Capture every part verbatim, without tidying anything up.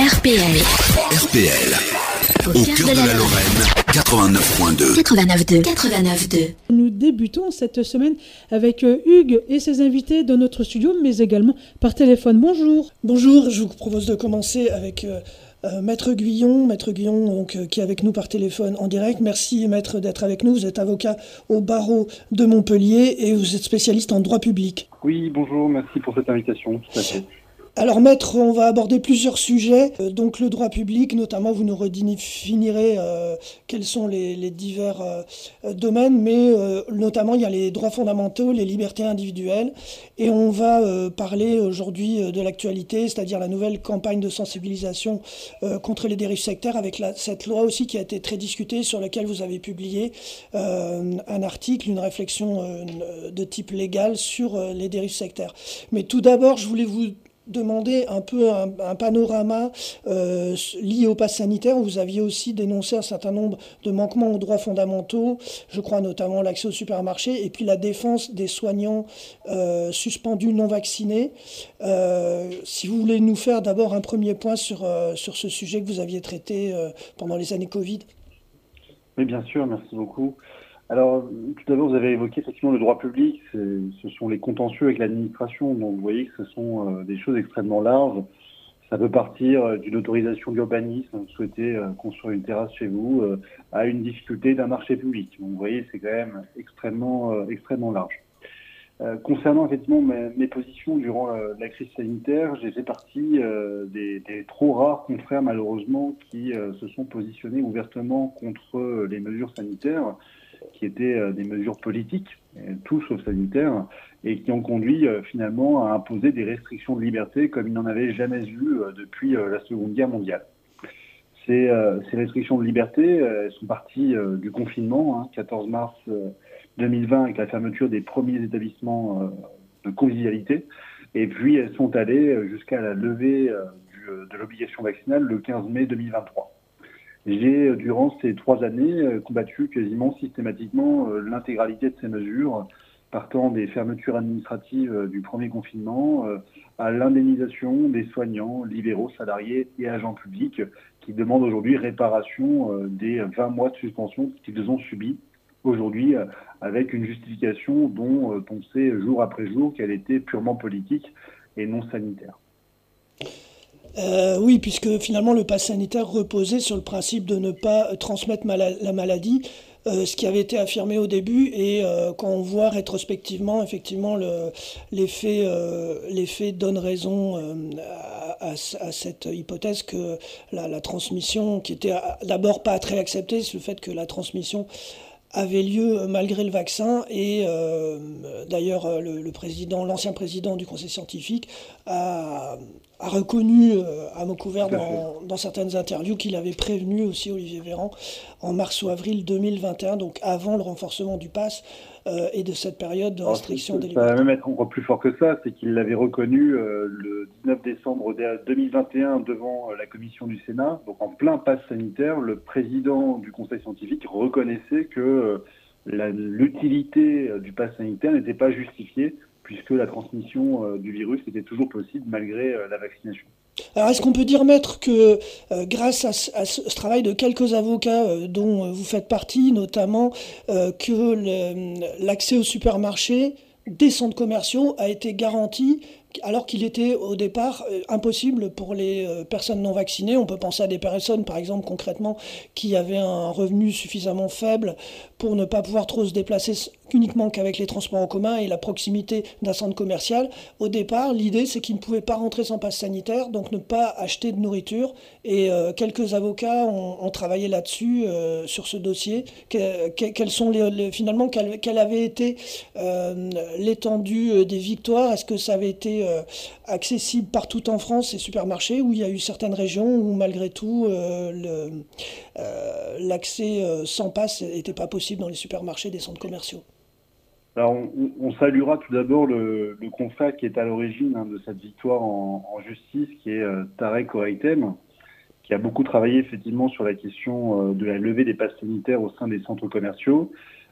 R P L. R P L, au cœur de la Lorraine, quatre-vingt-neuf point deux. quatre-vingt-neuf point deux. quatre-vingt-neuf point deux. Nous débutons cette semaine avec Hugues et ses invités dans notre studio, mais également par téléphone. Bonjour. Bonjour, je vous propose de commencer avec euh, euh, Maître Guyon. Maître Guyon, donc, euh, qui est avec nous par téléphone en direct. Merci, Maître, d'être avec nous. Vous êtes avocat au barreau de Montpellier et vous êtes spécialiste en droit public. Oui, bonjour, merci pour cette invitation, tout à fait. Alors Maître, on va aborder plusieurs sujets, euh, donc le droit public, notamment vous nous redéfinirez euh, quels sont les, les divers euh, domaines, mais euh, notamment il y a les droits fondamentaux, les libertés individuelles, et on va euh, parler aujourd'hui euh, de l'actualité, c'est-à-dire la nouvelle campagne de sensibilisation euh, contre les dérives sectaires, avec la, cette loi aussi qui a été très discutée, sur laquelle vous avez publié euh, un article, une réflexion euh, de type légal sur euh, les dérives sectaires. Mais tout d'abord, je voulais vous demander un peu un, un panorama euh, lié au pass sanitaire. Vous aviez aussi dénoncé un certain nombre de manquements aux droits fondamentaux, je crois notamment l'accès au supermarché, et puis la défense des soignants euh, suspendus non vaccinés. Euh, si vous voulez nous faire d'abord un premier point sur, euh, sur ce sujet que vous aviez traité euh, pendant les années Covid. Oui, bien sûr, merci beaucoup. Alors, tout d'abord, vous avez évoqué effectivement le droit public, c'est, ce sont les contentieux avec l'administration, donc vous voyez que ce sont euh, des choses extrêmement larges. Ça peut partir euh, d'une autorisation d'urbanisme, vous souhaitez euh, construire une terrasse chez vous, euh, à une difficulté d'un marché public. Donc vous voyez, c'est quand même extrêmement, euh, extrêmement large. Euh, concernant effectivement mes, mes positions durant euh, la crise sanitaire, j'ai fait partie euh, des, des trop rares confrères malheureusement qui euh, se sont positionnés ouvertement contre euh, les mesures sanitaires, qui étaient euh, des mesures politiques, tout sauf sanitaires, et qui ont conduit euh, finalement à imposer des restrictions de liberté comme il n'en avait jamais eu euh, depuis euh, la Seconde Guerre mondiale. Ces, euh, ces restrictions de liberté euh, elles sont parties euh, du confinement, hein, quatorze mars euh, deux mille vingt, avec la fermeture des premiers établissements euh, de convivialité, et puis elles sont allées jusqu'à la levée euh, du, de l'obligation vaccinale le quinze mai deux mille vingt-trois. J'ai, durant ces trois années, combattu quasiment systématiquement l'intégralité de ces mesures, partant des fermetures administratives du premier confinement à l'indemnisation des soignants, libéraux, salariés et agents publics qui demandent aujourd'hui réparation des vingt mois de suspension qu'ils ont subis aujourd'hui avec une justification dont on sait jour après jour qu'elle était purement politique et non sanitaire. Euh, oui, puisque finalement le pass sanitaire reposait sur le principe de ne pas transmettre mala- la maladie, euh, ce qui avait été affirmé au début, et euh, quand on voit rétrospectivement, effectivement, le, les, faits, euh, les faits donnent raison euh, à, à, à cette hypothèse que la, la transmission, qui était d'abord pas très acceptée, c'est le fait que la transmission avait lieu malgré le vaccin, et euh, d'ailleurs le, le président, l'ancien président du conseil scientifique a, a reconnu euh, à mot couvert dans, dans certaines interviews qu'il avait prévenu aussi Olivier Véran en mars ou avril deux mille vingt et un, donc avant le renforcement du pass euh, et de cette période de restriction Alors, des libertés. Ça va même être encore plus fort que ça, c'est qu'il l'avait reconnu euh, le dix-neuf décembre deux mille vingt et un devant euh, la commission du Sénat, donc en plein pass sanitaire, le président du conseil scientifique reconnaissait que euh, la, l'utilité euh, du pass sanitaire n'était pas justifiée puisque la transmission euh, du virus était toujours possible malgré euh, la vaccination. Alors, est-ce qu'on peut dire, Maître, que euh, grâce à ce, à ce travail de quelques avocats euh, dont euh, vous faites partie, notamment, euh, que le, l'accès au supermarché des centres commerciaux a été garanti alors qu'il était au départ euh, impossible pour les euh, personnes non vaccinées? On peut penser à des personnes, par exemple, concrètement, qui avaient un revenu suffisamment faible pour ne pas pouvoir trop se déplacer uniquement qu'avec les transports en commun et la proximité d'un centre commercial. Au départ, l'idée, c'est qu'ils ne pouvaient pas rentrer sans passe sanitaire, donc ne pas acheter de nourriture. Et euh, quelques avocats ont, ont travaillé là-dessus, euh, sur ce dossier. Que, que, quels sont les, les, finalement, quelle, quelle avait été euh, l'étendue des victoires? Est-ce que ça avait été euh, accessible partout en France, ces supermarchés, où il y a eu certaines régions où, malgré tout, euh, le, euh, l'accès euh, sans passe n'était pas possible dans les supermarchés des centres commerciaux? Alors, on, on saluera tout d'abord le, le confrère qui est à l'origine hein, de cette victoire en, en justice, qui est euh, Tarek Oraitem, qui a beaucoup travaillé effectivement sur la question euh, de la levée des passes sanitaires au sein des centres commerciaux.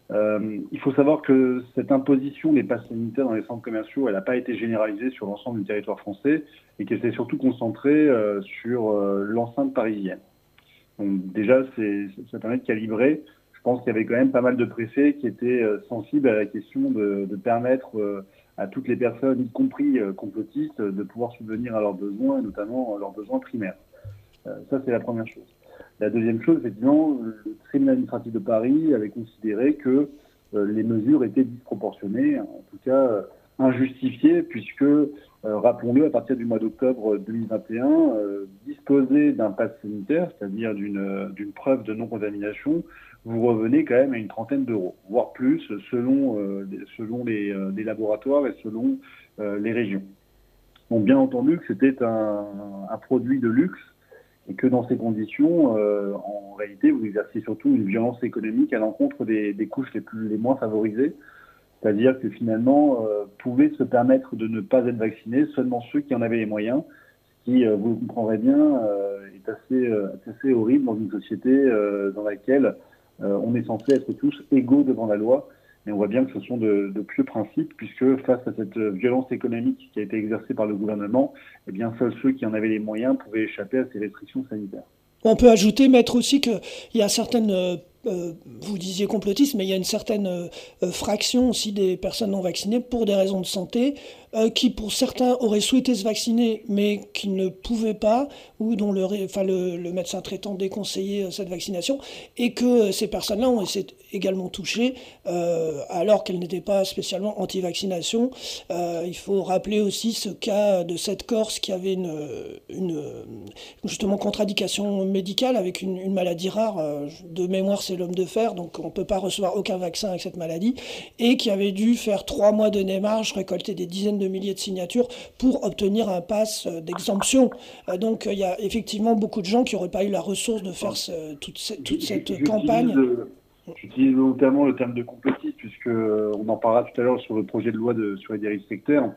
Euh, il faut savoir que cette imposition des passes sanitaires dans les centres commerciaux, elle n'a pas été généralisée sur l'ensemble du territoire français et qu'elle s'est surtout concentrée euh, sur euh, l'enceinte parisienne. Donc déjà, c'est, ça permet de calibrer. Je pense qu'il y avait quand même pas mal de préfets qui étaient euh, sensibles à la question de, de permettre euh, à toutes les personnes, y compris euh, complotistes, de pouvoir subvenir à leurs besoins, et notamment à leurs besoins primaires. Euh, ça, c'est la première chose. La deuxième chose, effectivement, le tribunal administratif de Paris avait considéré que euh, les mesures étaient disproportionnées, en tout cas euh, injustifiées, puisque, euh, rappelons-le, à partir du mois d'octobre deux mille vingt et un, euh, disposer d'un pass sanitaire, c'est-à-dire d'une, euh, d'une preuve de non-contamination, vous revenez quand même à une trentaine d'euros, voire plus, selon, euh, selon les, euh, les laboratoires et selon euh, les régions. Donc bien entendu que c'était un, un produit de luxe, et que dans ces conditions, euh, en réalité, vous exercez surtout une violence économique à l'encontre des, des couches les, plus, les moins favorisées. C'est-à-dire que finalement, euh, pouvaient se permettre de ne pas être vaccinés seulement ceux qui en avaient les moyens, ce qui, euh, vous le comprendrez bien, euh, est assez, euh, assez horrible dans une société euh, dans laquelle euh, on est censé être tous égaux devant la loi. Mais on voit bien que ce sont de, de pieux principes, puisque face à cette violence économique qui a été exercée par le gouvernement, eh bien, seuls ceux qui en avaient les moyens pouvaient échapper à ces restrictions sanitaires. On peut ajouter, maître, aussi qu'il y a certaines, euh, euh, vous disiez complotistes, mais il y a une certaine euh, fraction aussi des personnes non vaccinées pour des raisons de santé, euh, qui pour certains auraient souhaité se vacciner, mais qui ne pouvaient pas, ou dont le, enfin, le, le médecin traitant déconseillait cette vaccination, et que ces personnes-là ont été également touchées, euh, alors qu'elles n'étaient pas spécialement anti-vaccination. Euh, il faut rappeler aussi ce cas de cette Corse qui avait une, une justement contre-indication médicale avec une, une maladie rare, euh, de mémoire c'est l'homme de fer, donc on ne peut pas recevoir aucun vaccin avec cette maladie, et qui avait dû faire trois mois de démarche, récolter des dizaines de milliers de signatures pour obtenir un pass d'exemption. Euh, donc il y a effectivement beaucoup de gens qui n'auraient pas eu la ressource de faire ce, toute, ce, toute cette J'utilise campagne. Le, j'utilise notamment le terme de complotiste, puisqu'on en parlera tout à l'heure sur le projet de loi de, sur les dérives sectaires.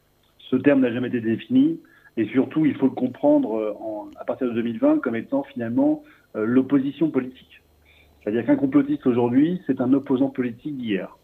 Ce terme n'a jamais été défini, et surtout il faut le comprendre en, à partir de deux mille vingt comme étant finalement euh, l'opposition politique. C'est-à-dire qu'un complotiste aujourd'hui, c'est un opposant politique d'hier.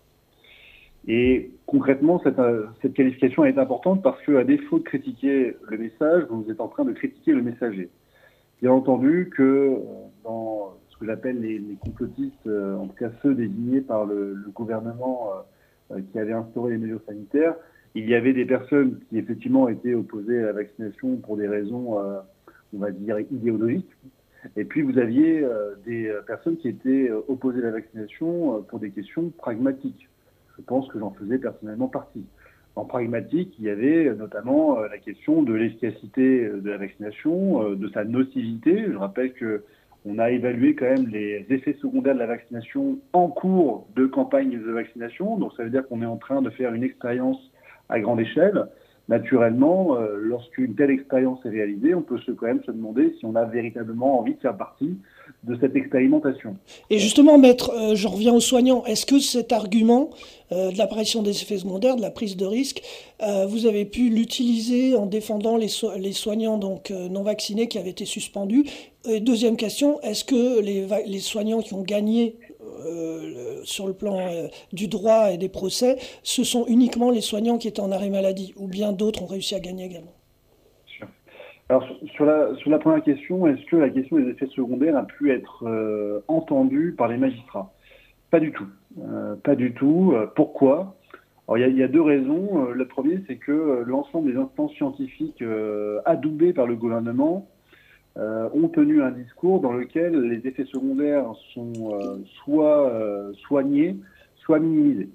Et concrètement, cette, cette qualification est importante parce qu'à défaut de critiquer le message, vous êtes en train de critiquer le messager. Bien entendu que dans ce que j'appelle les, les complotistes, en tout cas ceux désignés par le, le gouvernement euh, qui avait instauré les mesures sanitaires, il y avait des personnes qui effectivement étaient opposées à la vaccination pour des raisons, euh, on va dire, idéologiques. Et puis vous aviez euh, des personnes qui étaient opposées à la vaccination euh, pour des questions pragmatiques. Je pense que j'en faisais personnellement partie. En pragmatique, il y avait notamment euh, la question de l'efficacité de la vaccination, euh, de sa nocivité. Je rappelle qu'on a évalué quand même les effets secondaires de la vaccination en cours de campagne de vaccination. Donc ça veut dire qu'on est en train de faire une expérience à grande échelle. Naturellement, euh, lorsqu'une telle expérience est réalisée, on peut se, quand même se demander si on a véritablement envie de faire partie de cette expérimentation. Et justement, maître, euh, je reviens aux soignants. Est-ce que cet argument euh, de l'apparition des effets secondaires, de la prise de risque, euh, vous avez pu l'utiliser en défendant les, so- les soignants donc euh, non vaccinés qui avaient été suspendus? Et deuxième question, est-ce que les, va- les soignants qui ont gagné Euh, sur le plan euh, du droit et des procès, ce sont uniquement les soignants qui étaient en arrêt maladie, ou bien d'autres ont réussi à gagner également? Sûr. Alors sur la, sur la première question, est-ce que la question des effets secondaires a pu être euh, entendue par les magistrats? Pas du tout. Euh, pas du tout. Euh, pourquoi? Alors il y a, il y a deux raisons. Euh, le premier, c'est que euh, l'ensemble des instances scientifiques euh, adoubées par le gouvernement Euh, ont tenu un discours dans lequel les effets secondaires sont euh, soit euh, soignés, soit minimisés.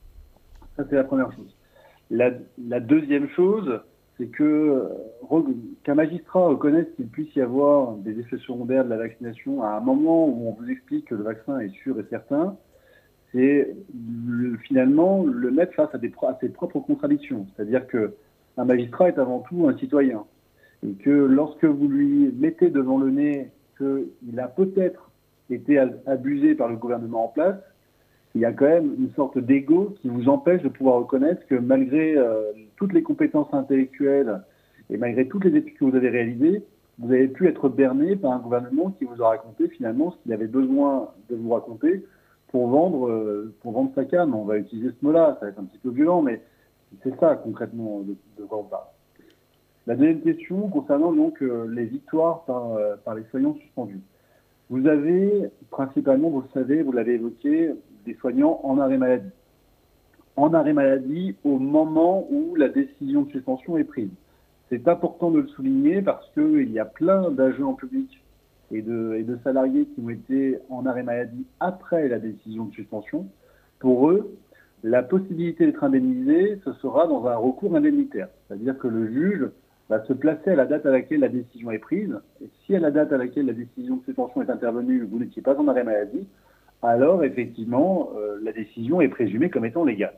Ça, c'est la première chose. La, la deuxième chose, c'est que euh, qu'un magistrat reconnaisse qu'il puisse y avoir des effets secondaires de la vaccination à un moment où on vous explique que le vaccin est sûr et certain, c'est le, finalement le mettre face à, des, à ses propres contradictions. C'est-à-dire qu'un magistrat est avant tout un citoyen. Et que lorsque vous lui mettez devant le nez qu'il a peut-être été abusé par le gouvernement en place, il y a quand même une sorte d'ego qui vous empêche de pouvoir reconnaître que malgré euh, toutes les compétences intellectuelles et malgré toutes les études que vous avez réalisées, vous avez pu être berné par un gouvernement qui vous a raconté finalement ce qu'il avait besoin de vous raconter pour vendre, euh, pour vendre sa cam. On va utiliser ce mot-là, ça va être un petit peu violent, mais c'est ça concrètement de, de quoi on parle. La deuxième question concernant donc euh, les victoires par, euh, par les soignants suspendus. Vous avez principalement, vous le savez, vous l'avez évoqué, des soignants en arrêt maladie. En arrêt maladie au moment où la décision de suspension est prise. C'est important de le souligner parce qu'il y a plein d'agents publics et de, et de salariés qui ont été en arrêt maladie après la décision de suspension. Pour eux, la possibilité d'être indemnisé, ce sera dans un recours indemnitaire. C'est-à-dire que le juge va se placer à la date à laquelle la décision est prise. Et si à la date à laquelle la décision de suspension est intervenue, vous n'étiez pas en arrêt maladie, alors effectivement, euh, la décision est présumée comme étant légale.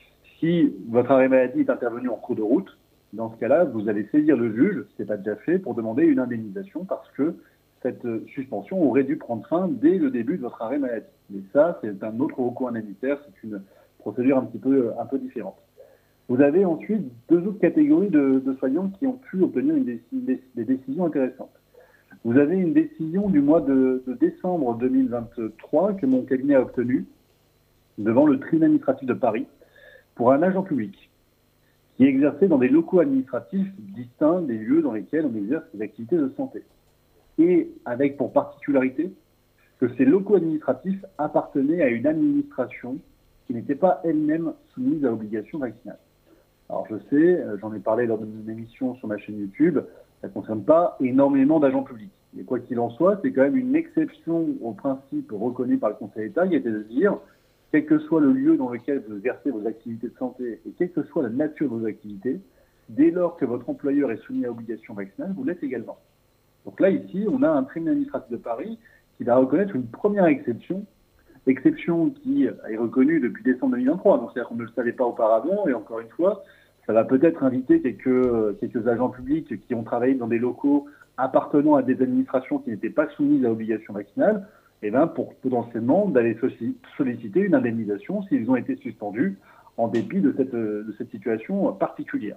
Si votre arrêt maladie est intervenu en cours de route, dans ce cas-là, vous allez saisir le juge, si ce n'est pas déjà fait, pour demander une indemnisation parce que cette suspension aurait dû prendre fin dès le début de votre arrêt maladie. Mais ça, c'est un autre recours indemnitaire, c'est une procédure un petit peu, un peu différente. Vous avez ensuite deux autres catégories de, de soignants qui ont pu obtenir une déc- des, des décisions intéressantes. Vous avez une décision du mois de, de décembre deux mille vingt-trois que mon cabinet a obtenue devant le tribunal administratif de Paris pour un agent public qui exerçait dans des locaux administratifs distincts des lieux dans lesquels on exerce des activités de santé. Et avec pour particularité que ces locaux administratifs appartenaient à une administration qui n'était pas elle-même soumise à l'obligation vaccinale. Alors je sais, j'en ai parlé lors de mon émission sur ma chaîne YouTube, ça ne concerne pas énormément d'agents publics. Mais quoi qu'il en soit, c'est quand même une exception au principe reconnu par le Conseil d'État qui était de dire, quel que soit le lieu dans lequel vous exercez vos activités de santé et quelle que soit la nature de vos activités, dès lors que votre employeur est soumis à l'obligation vaccinale, vous l'êtes également. Donc là, ici, on a un tribunal administratif de Paris qui va reconnaître une première exception, exception qui est reconnue depuis décembre deux mille vingt-trois. Donc c'est-à-dire qu'on ne le savait pas auparavant, et encore une fois, ça va peut-être inviter quelques, quelques agents publics qui ont travaillé dans des locaux appartenant à des administrations qui n'étaient pas soumises à l'obligation vaccinale, et ben pour potentiellement d'aller solliciter une indemnisation s'ils ont été suspendus en dépit de cette, de cette situation particulière.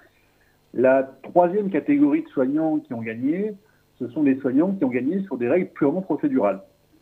La troisième catégorie de soignants qui ont gagné, ce sont des soignants qui ont gagné sur des règles purement procédurales.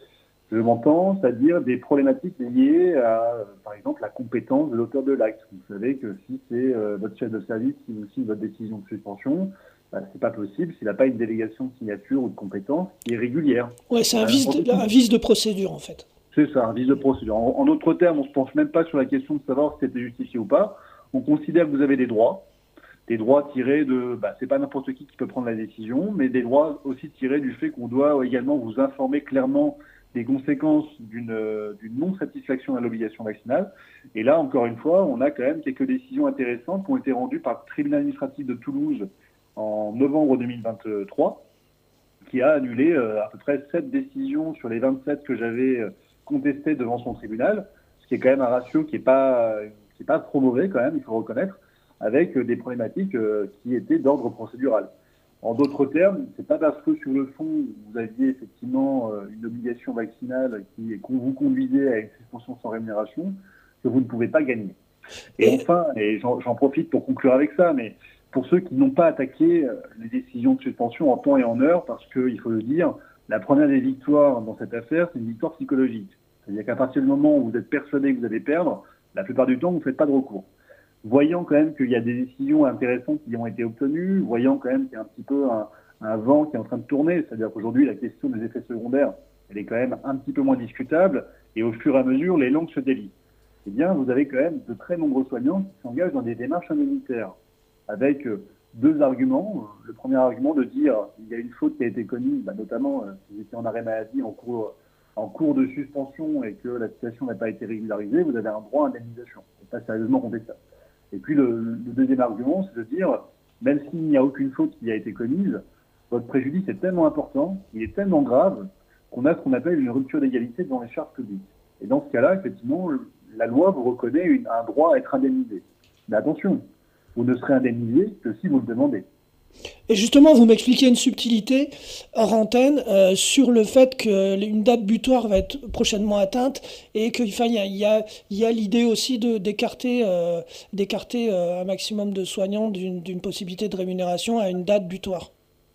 Je m'entends, c'est-à-dire des problématiques liées à, par exemple, la compétence de l'auteur de l'acte. Vous savez que si c'est euh, votre chef de service qui vous signe votre décision de suspension, bah, c'est pas possible s'il n'a pas une délégation de signature ou de compétence qui est régulière. Ouais, c'est un, euh, vice de, un vice de procédure en fait. C'est ça, un vice de procédure. En, en d'autres termes, on ne se penche même pas sur la question de savoir si c'était justifié ou pas. On considère que vous avez des droits. Des droits tirés de, bah, c'est pas n'importe qui qui peut prendre la décision, mais des droits aussi tirés du fait qu'on doit également vous informer clairement des conséquences d'une, d'une non-satisfaction à l'obligation vaccinale. Et là, encore une fois, on a quand même quelques décisions intéressantes qui ont été rendues par le tribunal administratif de Toulouse en novembre deux mille vingt-trois, qui a annulé euh, à peu près sept décisions sur les vingt-sept que j'avais euh, contestées devant son tribunal, ce qui est quand même un ratio qui n'est pas, qui est pas trop mauvais quand même, il faut reconnaître, avec des problématiques qui étaient d'ordre procédural. En d'autres termes, c'est pas parce que sur le fond, vous aviez effectivement une obligation vaccinale qui vous conduisait à une suspension sans rémunération, que vous ne pouvez pas gagner. Et enfin, et j'en, j'en profite pour conclure avec ça, mais pour ceux qui n'ont pas attaqué les décisions de suspension en temps et en heure, parce qu'il faut le dire, la première des victoires dans cette affaire, c'est une victoire psychologique. C'est-à-dire qu'à partir du moment où vous êtes persuadé que vous allez perdre, la plupart du temps, vous ne faites pas de recours. Voyant quand même qu'il y a des décisions intéressantes qui ont été obtenues, voyant quand même qu'il y a un petit peu un, un vent qui est en train de tourner, c'est-à-dire qu'aujourd'hui, la question des effets secondaires, elle est quand même un petit peu moins discutable, et au fur et à mesure, les langues se délient. Eh bien, vous avez quand même de très nombreux soignants qui s'engagent dans des démarches indemnitaires, avec deux arguments. Le premier argument de dire qu'il y a une faute qui a été commise, bah, notamment euh, si vous étiez en arrêt maladie en cours, en cours de suspension et que la situation n'a pas été régularisée, vous avez un droit à indemnisation. C'est pas sérieusement contestable. Et puis le, le deuxième argument, c'est de dire, même s'il n'y a aucune faute qui a été commise, votre préjudice est tellement important, il est tellement grave, qu'on a ce qu'on appelle une rupture d'égalité devant les charges publiques. Et dans ce cas-là, effectivement, la loi vous reconnaît une, un droit à être indemnisé. Mais attention, vous ne serez indemnisé que si vous le demandez. Et justement, vous m'expliquez une subtilité hors antenne euh, sur le fait qu'une date butoir va être prochainement atteinte et qu'il enfin, y, a, y, a, y a l'idée aussi de, d'écarter, euh, d'écarter euh, un maximum de soignants d'une, d'une possibilité de rémunération à une date butoir.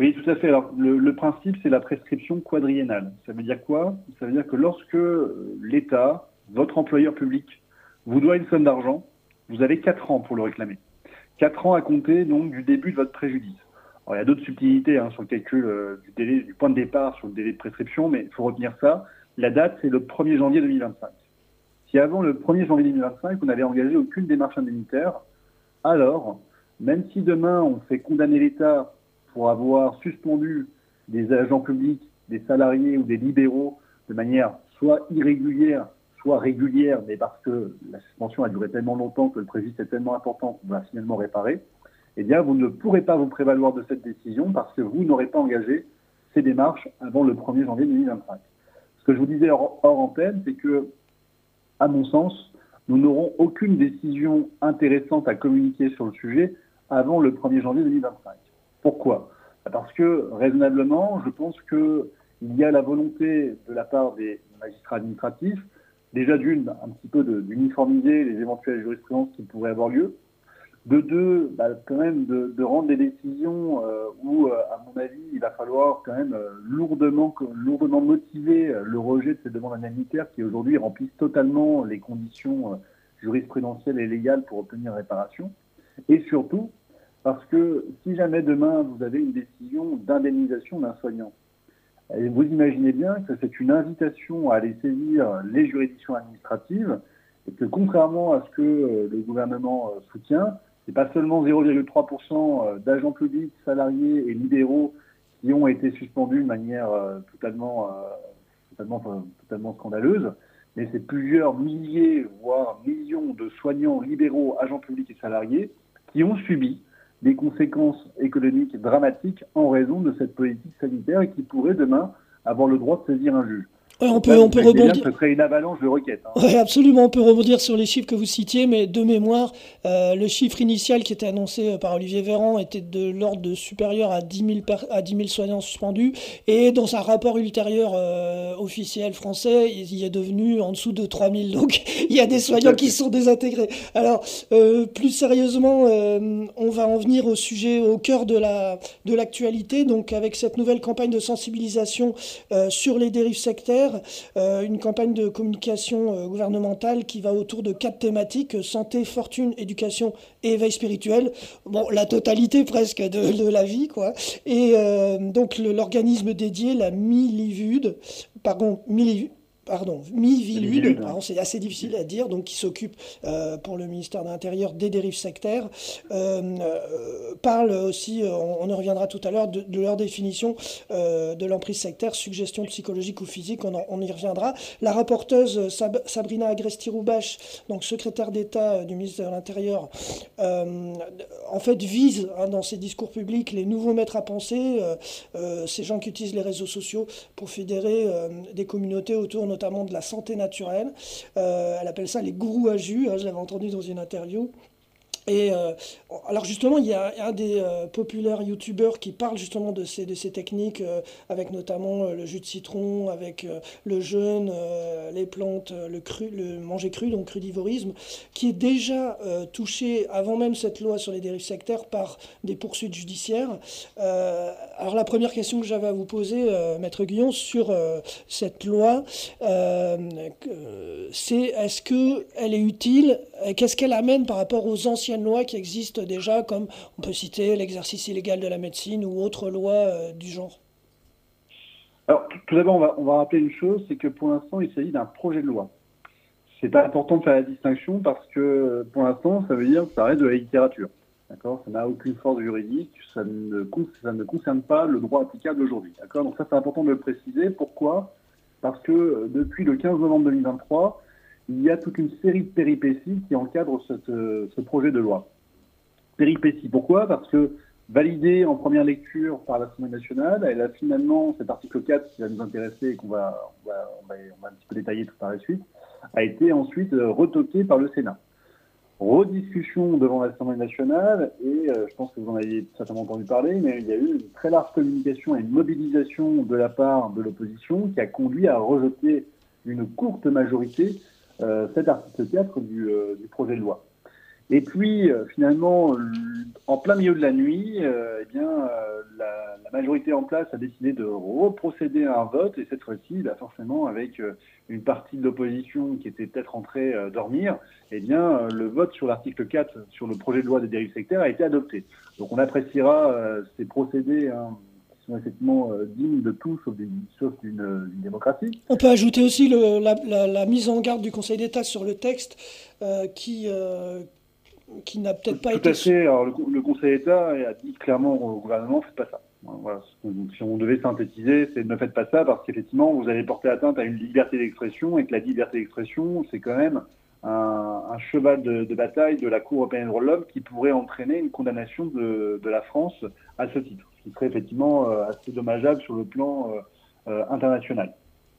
Oui, tout à fait. Alors, le, le principe, c'est la prescription quadriennale. Ça veut dire quoi? Ça veut dire que lorsque l'État, votre employeur public, vous doit une somme d'argent, vous avez quatre ans pour le réclamer. Quatre ans à compter donc du début de votre préjudice. Alors, il y a d'autres subtilités hein, sur le calcul euh, du délai, du point de départ sur le délai de prescription, mais il faut retenir ça. La date, c'est le premier janvier deux mille vingt-cinq. Si avant le premier janvier deux mille vingt-cinq, vous n'avez engagé aucune démarche indemnitaire, alors, même si demain on fait condamner l'État pour avoir suspendu des agents publics, des salariés ou des libéraux de manière soit irrégulière, soit régulière, mais parce que la suspension a duré tellement longtemps que le préjudice est tellement important qu'on va finalement réparer, eh bien, vous ne pourrez pas vous prévaloir de cette décision parce que vous n'aurez pas engagé ces démarches avant le premier janvier deux mille vingt-cinq. Ce que je vous disais hors, hors antenne, c'est que, à mon sens, nous n'aurons aucune décision intéressante à communiquer sur le sujet avant le premier janvier deux mille vingt-cinq. Pourquoi? Parce que, raisonnablement, je pense qu'il y a la volonté de la part des magistrats administratifs, déjà d'une, un petit peu de, d'uniformiser les éventuelles jurisprudences qui pourraient avoir lieu, de deux, bah, quand même de, de rendre des décisions euh, où, euh, à mon avis, il va falloir quand même euh, lourdement, lourdement motiver euh, le rejet de ces demandes indemnitaires qui aujourd'hui remplissent totalement les conditions euh, jurisprudentielles et légales pour obtenir réparation. Et surtout, parce que si jamais demain vous avez une décision d'indemnisation d'un soignant, et vous imaginez bien que c'est une invitation à aller saisir les juridictions administratives et que contrairement à ce que euh, le gouvernement euh, soutient, c'est pas seulement zéro virgule trois pour cent d'agents publics, salariés et libéraux qui ont été suspendus de manière euh, totalement, euh, totalement, enfin, totalement scandaleuse, mais c'est plusieurs milliers, voire millions de soignants libéraux, agents publics et salariés qui ont subi des conséquences économiques dramatiques en raison de cette politique sanitaire et qui pourraient demain avoir le droit de saisir un juge. Ouais, on peut, on peut rebondir. Ce serait une avalanche de requêtes. Hein. Oui, absolument, on peut rebondir sur les chiffres que vous citiez, mais de mémoire, euh, le chiffre initial qui était annoncé par Olivier Véran était de l'ordre de supérieur à dix mille, per- à dix mille soignants suspendus, et dans un rapport ultérieur euh, officiel français, il est devenu en dessous de trois mille, donc il y a des soignants qui sont désintégrés. Alors, euh, plus sérieusement, euh, on va en venir au sujet, au cœur de, la, de l'actualité, donc avec cette nouvelle campagne de sensibilisation euh, sur les dérives sectaires. Euh, une campagne de communication euh, gouvernementale qui va autour de quatre thématiques: euh, santé, fortune, éducation et éveil spirituel. Bon, la totalité presque de, de la vie, quoi. Et euh, donc le, l'organisme dédié, la Milivude, pardon, Milivude, Pardon, Mivilude, pardon, c'est assez difficile à dire, donc qui s'occupe euh, pour le ministère de l'Intérieur des dérives sectaires, euh, euh, parle aussi, euh, on, on en reviendra tout à l'heure, de, de leur définition euh, de l'emprise sectaire, suggestion psychologique ou physique, on, en, on y reviendra. La rapporteuse Sab- Sabrina Agresti-Roubache, donc secrétaire d'État du ministère de l'Intérieur, euh, en fait vise hein, dans ses discours publics les nouveaux maîtres à penser, euh, euh, ces gens qui utilisent les réseaux sociaux pour fédérer euh, des communautés autour notamment de la santé naturelle. Euh, elle appelle ça les gourous à jus, hein, je l'avais entendu dans une interview. Et euh, alors justement, il y a un des euh, populaires youtubeurs qui parle justement de ces, de ces techniques, euh, avec notamment euh, le jus de citron, avec euh, le jeûne, euh, les plantes, euh, le cru, le manger cru, donc crudivorisme, qui est déjà euh, touché, avant même cette loi sur les dérives sectaires, par des poursuites judiciaires. Euh, alors la première question que j'avais à vous poser, euh, Maître Guillon, sur euh, cette loi, euh, c'est est-ce qu'elle est utile, et qu'est-ce qu'elle amène par rapport aux anciennes lois qui existent déjà, comme on peut citer l'exercice illégal de la médecine ou autres lois euh, du genre? Alors, tout d'abord, on va, on va rappeler une chose, c'est que pour l'instant, il s'agit d'un projet de loi. C'est important de faire la distinction parce que, pour l'instant, ça veut dire que ça reste de la littérature. D'accord ? Ça n'a aucune force juridique, ça ne, ça ne concerne pas le droit applicable aujourd'hui. D'accord ? Donc ça, c'est important de le préciser. Pourquoi ? Parce que depuis le quinze novembre deux mille vingt-trois, il y a toute une série de péripéties qui encadrent cette, ce projet de loi. Péripéties, pourquoi ? Parce que validé en première lecture par l'Assemblée nationale, elle a finalement, cet article quatre qui va nous intéresser et qu'on va, on va, on va, on va un petit peu détailler tout par la suite, a été ensuite retoqué par le Sénat. Rediscussion devant l'Assemblée nationale, et euh, je pense que vous en avez certainement entendu parler, mais il y a eu une très large communication et une mobilisation de la part de l'opposition qui a conduit à rejeter une courte majorité euh, cet article quatre du, euh, du projet de loi. Et puis, euh, finalement, en plein milieu de la nuit, euh, eh bien, euh, la, la majorité en place a décidé de reprocéder à un vote, et cette fois-ci, bah, forcément, avec euh, une partie de l'opposition qui était peut-être entrée euh, dormir, eh bien, euh, le vote sur l'article quatre, sur le projet de loi des dérives sectaires, a été adopté. Donc, on appréciera euh, ces procédés hein, qui sont effectivement euh, dignes de tout, sauf d'une, sauf d'une, d'une démocratie. On peut ajouter aussi le, la, la, la mise en garde du Conseil d'État sur le texte euh, qui... Euh, qui n'a peut-être pas Tout été... à fait. Alors, le, le Conseil d'État a dit clairement au gouvernement, faites pas ça. Voilà. Si on devait synthétiser, c'est ne faites pas ça parce qu'effectivement, vous allez porter atteinte à une liberté d'expression et que la liberté d'expression, c'est quand même un, un cheval de, de bataille de la Cour européenne des droits de l'homme qui pourrait entraîner une condamnation de, de la France à ce titre, ce qui serait effectivement euh, assez dommageable sur le plan euh, euh, international.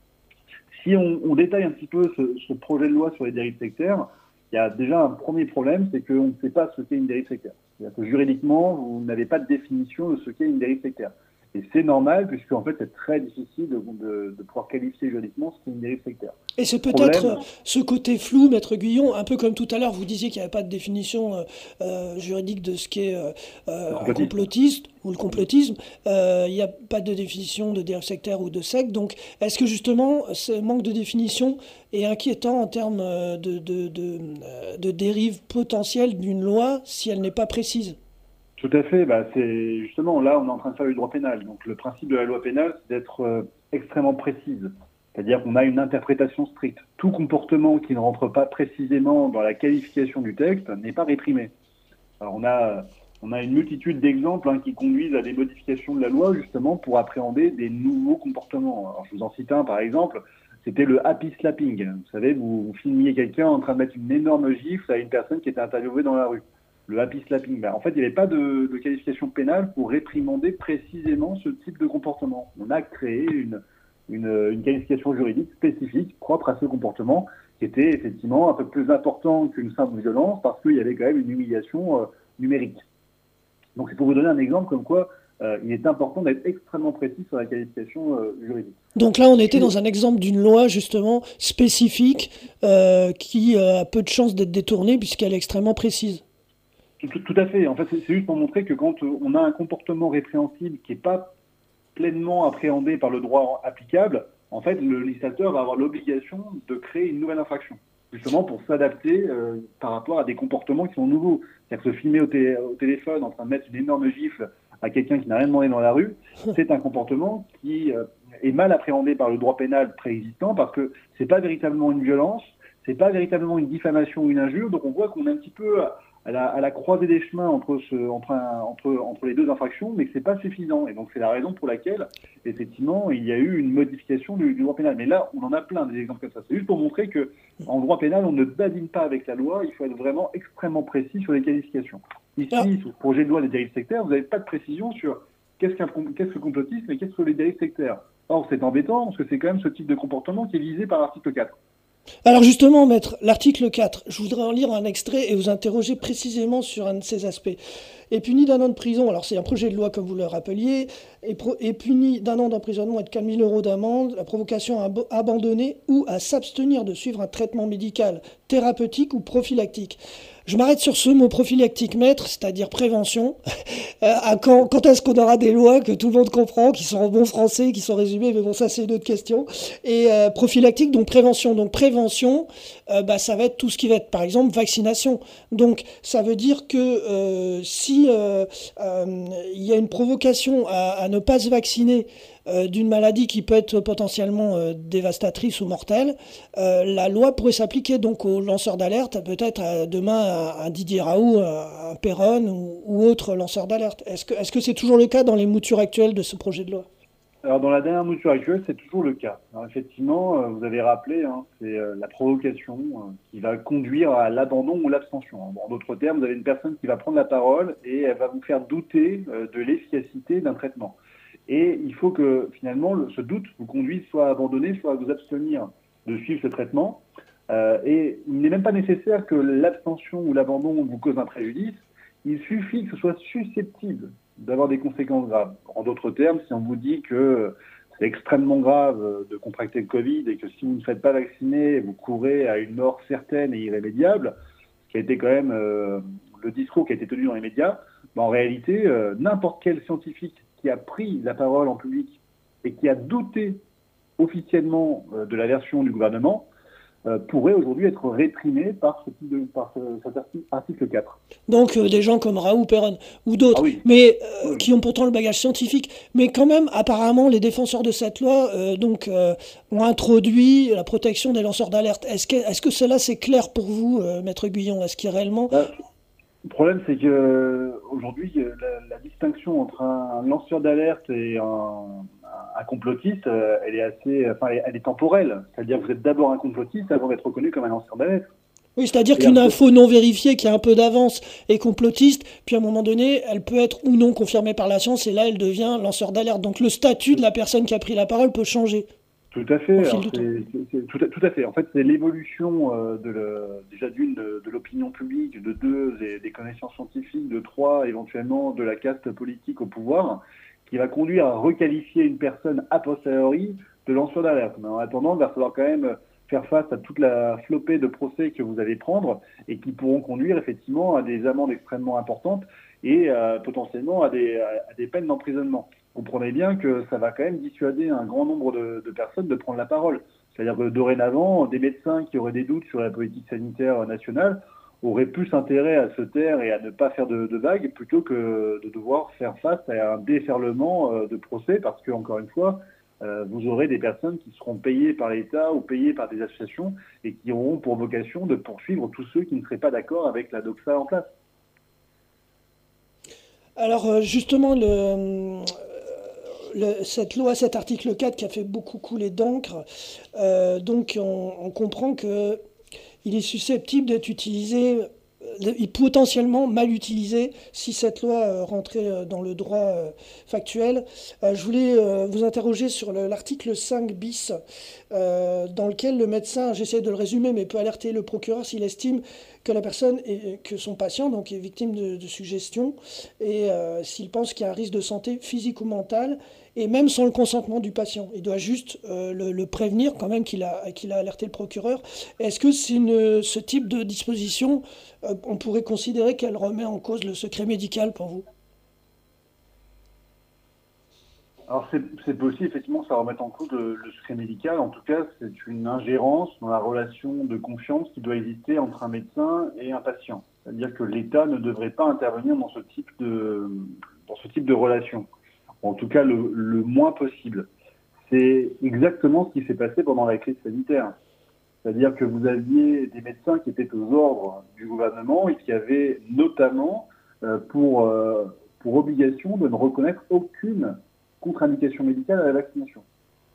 Si on, on détaille un petit peu ce, ce projet de loi sur les dérives sectaires, il y a déjà un premier problème, c'est qu'on ne sait pas ce qu'est une dérive sectaire. C'est-à-dire que juridiquement, vous n'avez pas de définition de ce qu'est une dérive sectaire. Et c'est normal, puisque en fait, c'est très difficile de, de, de pouvoir qualifier juridiquement ce qu'est une dérive sectaire. Et c'est peut-être problème... ce côté flou, Maître Guyon, un peu comme tout à l'heure, vous disiez qu'il n'y avait pas de définition euh, euh, juridique de ce qu'est euh, euh, un complotiste ou le complotisme. Euh, il n'y a pas de définition de dérive sectaire ou de secte. Donc, est-ce que justement, ce manque de définition est inquiétant en termes de, de, de, de dérive potentielle d'une loi si elle n'est pas précise ? Tout à fait. Bah, c'est justement là, on est en train de faire du droit pénal. Donc, le principe de la loi pénale, c'est d'être euh, extrêmement précise. C'est-à-dire qu'on a une interprétation stricte. Tout comportement qui ne rentre pas précisément dans la qualification du texte n'est pas réprimé. Alors, on a, on a une multitude d'exemples hein, qui conduisent à des modifications de la loi, justement, pour appréhender des nouveaux comportements. Alors, je vous en cite un, par exemple. C'était le happy slapping. Vous savez, vous, vous filmiez quelqu'un en train de mettre une énorme gifle à une personne qui était interviewée dans la rue. Le happy slapping. Ben, en fait, il n'y avait pas de, de qualification pénale pour réprimander précisément ce type de comportement. On a créé une, une, une qualification juridique spécifique, propre à ce comportement, qui était effectivement un peu plus important qu'une simple violence, parce qu'il y avait quand même une humiliation euh, numérique. Donc, c'est pour vous donner un exemple comme quoi euh, il est important d'être extrêmement précis sur la qualification euh, juridique. Donc là, on était dans un exemple d'une loi, justement, spécifique, euh, qui euh, a peu de chances d'être détournée, puisqu'elle est extrêmement précise. Tout, tout à fait. En fait, c'est, c'est juste pour montrer que quand on a un comportement répréhensible qui n'est pas pleinement appréhendé par le droit applicable, en fait, le législateur va avoir l'obligation de créer une nouvelle infraction, justement pour s'adapter euh, par rapport à des comportements qui sont nouveaux. C'est-à-dire que se filmer au, té- au téléphone en train de mettre une énorme gifle à quelqu'un qui n'a rien demandé dans la rue, c'est un comportement qui euh, est mal appréhendé par le droit pénal préexistant parce que c'est pas véritablement une violence, c'est pas véritablement une diffamation ou une injure. Donc on voit qu'on est un petit peu à la, à la croisée des chemins entre, ce, entre, un, entre, entre les deux infractions, mais que c'est pas suffisant. Et donc c'est la raison pour laquelle, effectivement, il y a eu une modification du, du droit pénal. Mais là, on en a plein des exemples comme ça. C'est juste pour montrer que en droit pénal, on ne badine pas avec la loi. Il faut être vraiment extrêmement précis sur les qualifications. Ici, ah. sur le projet de loi des dérives sectaires, vous n'avez pas de précision sur qu'est-ce qu'un qu'est-ce que le complotisme et qu'est-ce que les dérives sectaires. Or, c'est embêtant parce que c'est quand même ce type de comportement qui est visé par l'article quatre. Alors justement, maître, l'article quatre, je voudrais en lire un extrait et vous interroger précisément sur un de ces aspects. Est puni d'un an de prison, alors c'est un projet de loi comme vous le rappeliez, est, pro- est puni d'un an d'emprisonnement et de quatre mille euros d'amende, la provocation à ab- abandonner ou à s'abstenir de suivre un traitement médical, thérapeutique ou prophylactique. Je m'arrête sur ce mot prophylactique, maître, c'est-à-dire prévention. Euh, à quand, quand est-ce qu'on aura des lois que tout le monde comprend, qui sont en bon français, qui sont résumées, mais bon, ça c'est une autre question. Et euh, prophylactique, donc prévention. Donc prévention, euh, bah, ça va être tout ce qui va être, par exemple, vaccination. Donc ça veut dire que euh, si euh, euh, il y a une provocation à, à ne pas se vacciner, Euh, d'une maladie qui peut être potentiellement euh, dévastatrice ou mortelle, euh, la loi pourrait s'appliquer donc aux lanceurs d'alerte, peut-être à, demain à, à Didier Raoult, à, à Perron ou, ou autres lanceurs d'alerte. Est-ce que, est-ce que c'est toujours le cas dans les moutures actuelles de ce projet de loi ? Alors dans la dernière mouture actuelle, c'est toujours le cas. Alors, effectivement, euh, vous avez rappelé, hein, c'est euh, la provocation euh, qui va conduire à l'abandon ou l'abstention. En d'autres termes, vous avez une personne qui va prendre la parole et elle va vous faire douter euh, de l'efficacité d'un traitement. Et il faut que, finalement, le, ce doute vous conduise soit à abandonner, soit à vous abstenir de suivre ce traitement. Euh, et il n'est même pas nécessaire que l'abstention ou l'abandon vous cause un préjudice. Il suffit que ce soit susceptible d'avoir des conséquences graves. En d'autres termes, si on vous dit que c'est extrêmement grave de contracter le Covid et que si vous ne faites pas vacciner, vous courez à une mort certaine et irrémédiable, ce qui a été quand même euh, le discours qui a été tenu dans les médias, bah, en réalité, euh, n'importe quel scientifique qui a pris la parole en public et qui a douté officiellement euh, de la version du gouvernement, euh, pourrait aujourd'hui être réprimé par, ce type de, par ce, cet article, article quatre. Donc euh, des gens comme Raoult Perron ou d'autres, Ah oui. mais euh, Oui. qui ont pourtant le bagage scientifique. Mais quand même, apparemment, les défenseurs de cette loi euh, donc, euh, ont introduit la protection des lanceurs d'alerte. Est-ce que, est-ce que cela, c'est clair pour vous, euh, Maître Guyon? Est-ce qu'il y a réellement... Bah, le problème, c'est que euh, aujourd'hui, la, la distinction entre un, un lanceur d'alerte et un, un, un complotiste, euh, elle est assez, enfin, elle, elle est temporelle. C'est-à-dire que vous êtes d'abord un complotiste avant d'être reconnu comme un lanceur d'alerte. Oui, c'est-à-dire Et qu'une un peu- info non vérifiée qui a un peu d'avance est complotiste, puis à un moment donné, elle peut être ou non confirmée par la science, et là, elle devient lanceur d'alerte. Donc le statut de la personne qui a pris la parole peut changer. Tout à fait. Au fil Alors, du c'est- c'est- c'est- tout, à, tout à fait. En fait, c'est l'évolution euh, de le, déjà d'une de, de l'opinion publique, de deux des, des connaissances scientifiques, de trois éventuellement de la caste politique au pouvoir, qui va conduire à requalifier une personne a posteriori de lanceur d'alerte. Mais en attendant, il va falloir quand même faire face à toute la flopée de procès que vous allez prendre et qui pourront conduire effectivement à des amendes extrêmement importantes et euh, potentiellement à des, à, à des peines d'emprisonnement. Vous comprenez bien que ça va quand même dissuader un grand nombre de, de personnes de prendre la parole. C'est-à-dire que dorénavant, des médecins qui auraient des doutes sur la politique sanitaire nationale auraient plus intérêt à se taire et à ne pas faire de, de vagues plutôt que de devoir faire face à un déferlement euh, de procès parce que, encore une fois, euh, vous aurez des personnes qui seront payées par l'État ou payées par des associations et qui auront pour vocation de poursuivre tous ceux qui ne seraient pas d'accord avec la doxa en place. Alors euh, justement, le, le- cette loi, cet article quatre qui a fait beaucoup couler d'encre, euh, donc on, on comprend que il est susceptible d'être utilisé, euh, et potentiellement mal utilisé, si cette loi euh, rentrait euh, dans le droit euh, factuel. Euh, je voulais euh, vous interroger sur le- l'article cinq bis, euh, dans lequel le médecin, j'essaie de le résumer, mais peut alerter le procureur s'il estime que la personne, est, que son patient donc, est victime de, de suggestion, et euh, s'il pense qu'il y a un risque de santé physique ou mentale, et même sans le consentement du patient. Il doit juste euh, le, le prévenir quand même qu'il a, qu'il a alerté le procureur. Est-ce que c'est une, ce type de disposition, euh, on pourrait considérer qu'elle remet en cause le secret médical pour vous? Alors c'est, c'est possible, effectivement, ça remet en cause le, le secret médical. En tout cas, c'est une ingérence dans la relation de confiance qui doit exister entre un médecin et un patient. C'est-à-dire que l'État ne devrait pas intervenir dans ce type de, dans ce type de relation. En tout cas, le, le moins possible. C'est exactement ce qui s'est passé pendant la crise sanitaire. C'est-à-dire que vous aviez des médecins qui étaient aux ordres du gouvernement et qui avaient notamment euh, pour, euh, pour obligation de ne reconnaître aucune contre-indication médicale à la vaccination.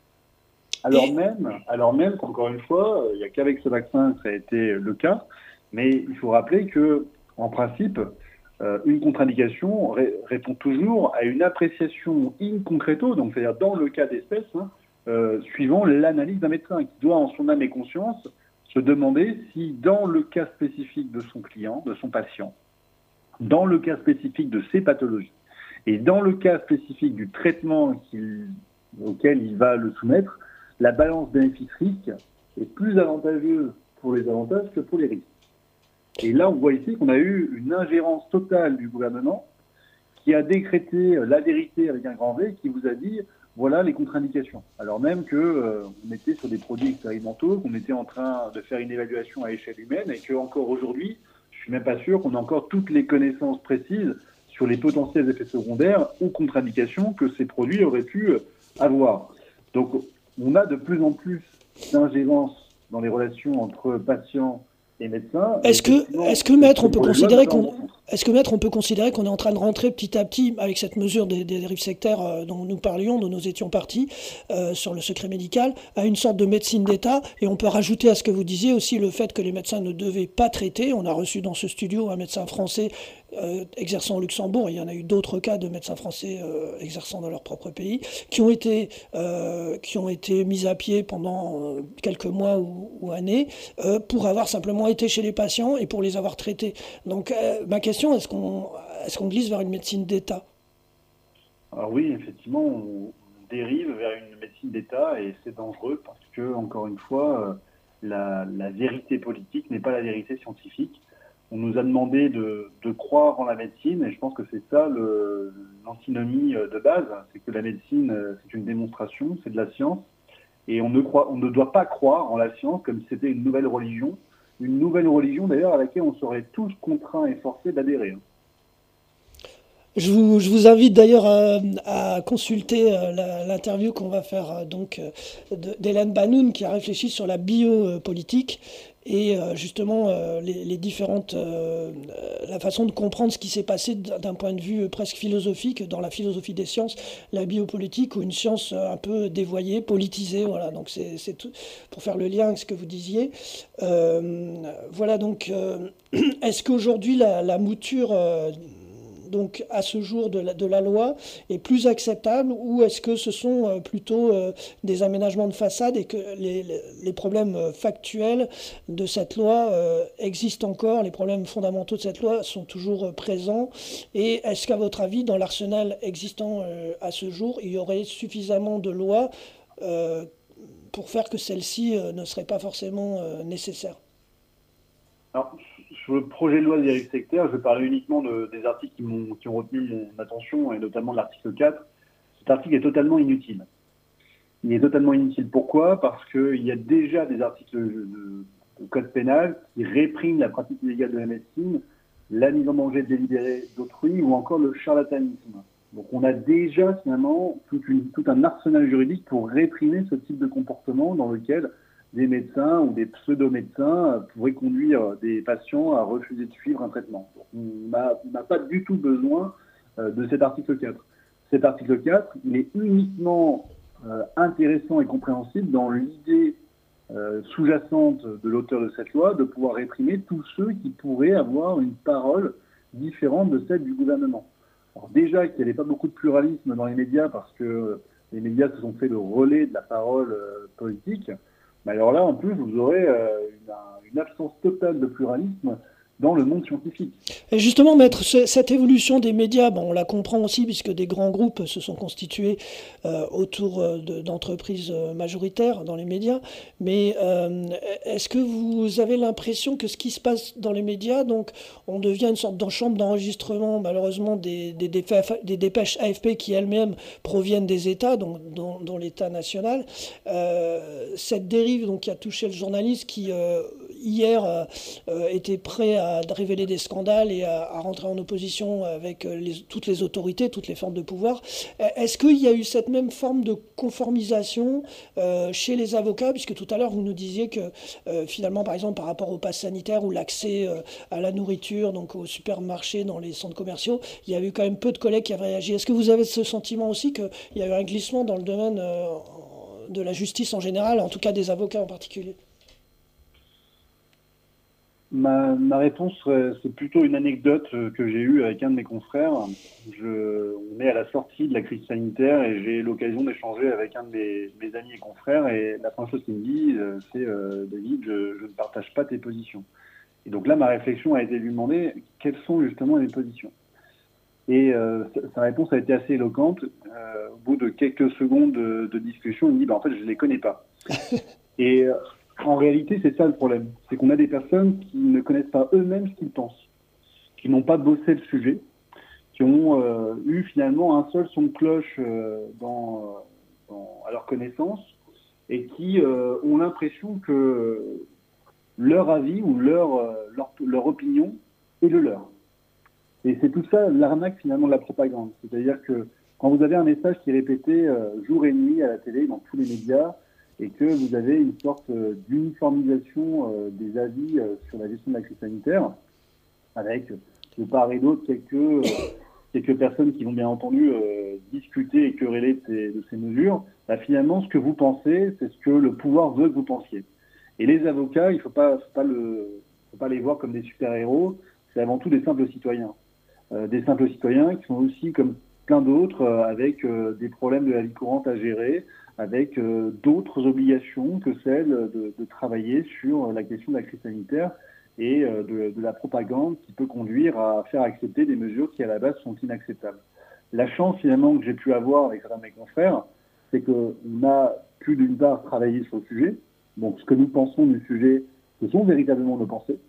Alors Et- même, alors même qu'encore une fois, il n'y a qu'avec ce vaccin que ça a été le cas, mais il faut rappeler que, en principe, euh, une contre-indication ré- répond toujours à une appréciation in concreto, donc c'est-à-dire dans le cas d'espèce, hein, euh, suivant l'analyse d'un médecin qui doit, en son âme et conscience, se demander si, dans le cas spécifique de son client, de son patient, dans le cas spécifique de ses pathologies, et dans le cas spécifique du traitement qu'il, auquel il va le soumettre, la balance bénéfice-risque est plus avantageuse pour les avantages que pour les risques. Et là, on voit ici qu'on a eu une ingérence totale du gouvernement qui a décrété la vérité avec un grand V, qui vous a dit voilà les contre-indications. Alors même que euh, on était sur des produits expérimentaux, qu'on était en train de faire une évaluation à échelle humaine, et que encore aujourd'hui, je suis même pas sûr qu'on ait encore toutes les connaissances précises sur les potentiels effets secondaires ou contre-indications que ces produits auraient pu avoir. Donc, on a de plus en plus d'ingérence dans les relations entre patients et médecins. Est-ce que, Effectivement, est-ce que maître, on peut pour les considérer lois, qu'on, est-ce que maître, on peut considérer qu'on est en train de rentrer petit à petit avec cette mesure des, des dérives sectaires euh, dont nous parlions, dont nous étions partis euh, sur le secret médical, à une sorte de médecine d'État, et on peut rajouter à ce que vous disiez aussi le fait que les médecins ne devaient pas traiter. On a reçu dans ce studio un médecin français euh, exerçant au Luxembourg, il y en a eu d'autres cas de médecins français euh, exerçant dans leur propre pays, qui ont été, euh, qui ont été mis à pied pendant euh, quelques mois ou, ou années euh, pour avoir simplement été chez les patients et pour les avoir traités. Donc euh, ma question, est-ce qu'on, est-ce qu'on glisse vers une médecine d'État? Alors oui, effectivement, on dérive vers une médecine d'État et c'est dangereux parce que, encore une fois, la, la vérité politique n'est pas la vérité scientifique. On nous a demandé de, de croire en la médecine, et je pense que c'est ça le, l'antinomie de base, c'est que la médecine, c'est une démonstration, c'est de la science, et on ne, croit, on ne doit pas croire en la science comme si c'était une nouvelle religion, une nouvelle religion d'ailleurs à laquelle on serait tous contraints et forcés d'adhérer. Je vous, je vous invite d'ailleurs à, à consulter euh, la, l'interview qu'on va faire euh, donc euh, de, d'Hélène Banoun, qui a réfléchi sur la biopolitique et euh, justement euh, les, les différentes euh, la façon de comprendre ce qui s'est passé d'un point de vue presque philosophique dans la philosophie des sciences, la biopolitique, ou une science un peu dévoyée, politisée. Voilà, donc c'est, c'est tout pour faire le lien avec ce que vous disiez. Euh, voilà, donc euh, est-ce qu'aujourd'hui la, la mouture euh, donc à ce jour de la, de la loi est plus acceptable, ou est-ce que ce sont euh, plutôt euh, des aménagements de façade et que les, les, les problèmes factuels de cette loi euh, existent encore, les problèmes fondamentaux de cette loi sont toujours euh, présents, et est-ce qu'à votre avis, dans l'arsenal existant euh, à ce jour, il y aurait suffisamment de lois euh, pour faire que celle-ci euh, ne serait pas forcément euh, nécessaire? Alors, sur le projet de loi de dérive sectaire, je vais parler uniquement de, des articles qui, m'ont, qui ont retenu mon attention, et notamment de l'article quatre. Cet article est totalement inutile. Il est totalement inutile. Pourquoi ? Parce qu'il y a déjà des articles de, de, de code pénal qui répriment la pratique illégale de la médecine, la mise en danger délibérée d'autrui, ou encore le charlatanisme. Donc on a déjà finalement tout, une, tout un arsenal juridique pour réprimer ce type de comportement dans lequel des médecins ou des pseudo-médecins pourraient conduire des patients à refuser de suivre un traitement. On n'a pas du tout besoin euh, de cet article quatre. Cet article quatre, il est uniquement euh, intéressant et compréhensible dans l'idée euh, sous-jacente de l'auteur de cette loi de pouvoir réprimer tous ceux qui pourraient avoir une parole différente de celle du gouvernement. Alors déjà qu'il n'y avait pas beaucoup de pluralisme dans les médias parce que les médias se sont fait le relais de la parole euh, politique. Mais alors là, en plus, vous aurez euh, une, une absence totale de pluralisme dans le monde scientifique. Et justement, maître, cette évolution des médias, bon, on la comprend aussi puisque des grands groupes se sont constitués euh, autour de, d'entreprises majoritaires dans les médias. Mais euh, est-ce que vous avez l'impression que ce qui se passe dans les médias, donc on devient une sorte de chambre d'enregistrement, malheureusement, des, des, des dépêches A F P qui elles-mêmes proviennent des États, donc, dont, dont l'État national. Euh, cette dérive donc, qui a touché le journaliste qui, euh, hier, euh, était prêt à à révéler des scandales et à, à rentrer en opposition avec les, toutes les autorités, toutes les formes de pouvoir. Est-ce qu'il y a eu cette même forme de conformisation euh, chez les avocats, puisque tout à l'heure vous nous disiez que euh, finalement, par exemple, par rapport au pass sanitaire ou l'accès euh, à la nourriture, donc au supermarché, dans les centres commerciaux, il y a eu quand même peu de collègues qui avaient réagi. Est-ce que vous avez ce sentiment aussi qu'il y a eu un glissement dans le domaine euh, de la justice en général, en tout cas des avocats en particulier ? Ma, ma réponse, c'est plutôt une anecdote que j'ai eue avec un de mes confrères. Je, on est à la sortie de la crise sanitaire et j'ai l'occasion d'échanger avec un de mes, mes amis et confrères. Et la première chose qu'il me dit, c'est euh, « David, je, je ne partage pas tes positions ». Et donc là, ma réflexion a été de lui demander quelles sont justement les positions. Et euh, sa réponse a été assez éloquente. Euh, au bout de quelques secondes de, de discussion, il me dit bah, « En fait, je ne les connais pas ». Et euh, en réalité, c'est ça le problème. C'est qu'on a des personnes qui ne connaissent pas eux-mêmes ce qu'ils pensent, qui n'ont pas bossé le sujet, qui ont euh, eu finalement un seul son de cloche euh, dans, dans, à leur connaissance et qui euh, ont l'impression que leur avis ou leur, euh, leur, leur opinion est le leur. Et c'est tout ça l'arnaque finalement de la propagande. C'est-à-dire que quand vous avez un message qui est répété euh, jour et nuit à la télé, dans tous les médias, et que vous avez une sorte d'uniformisation euh, des avis euh, sur la gestion de la crise sanitaire, avec de part et d'autre quelques, euh, quelques personnes qui vont bien entendu euh, discuter et quereller de ces, de ces mesures, bah, finalement, ce que vous pensez, c'est ce que le pouvoir veut que vous pensiez. Et les avocats, il ne faut pas, faut pas, le, faut pas les voir comme des super-héros, c'est avant tout des simples citoyens. Euh, des simples citoyens qui sont aussi, comme plein d'autres, euh, avec euh, des problèmes de la vie courante à gérer, avec euh, d'autres obligations que celles de, de travailler sur la question de la crise sanitaire et euh, de, de la propagande qui peut conduire à faire accepter des mesures qui à la base sont inacceptables. La chance finalement que j'ai pu avoir avec certains de mes confrères, c'est qu'on a pu d'une part travailler sur le sujet, donc ce que nous pensons du sujet, ce sont véritablement nos pensées,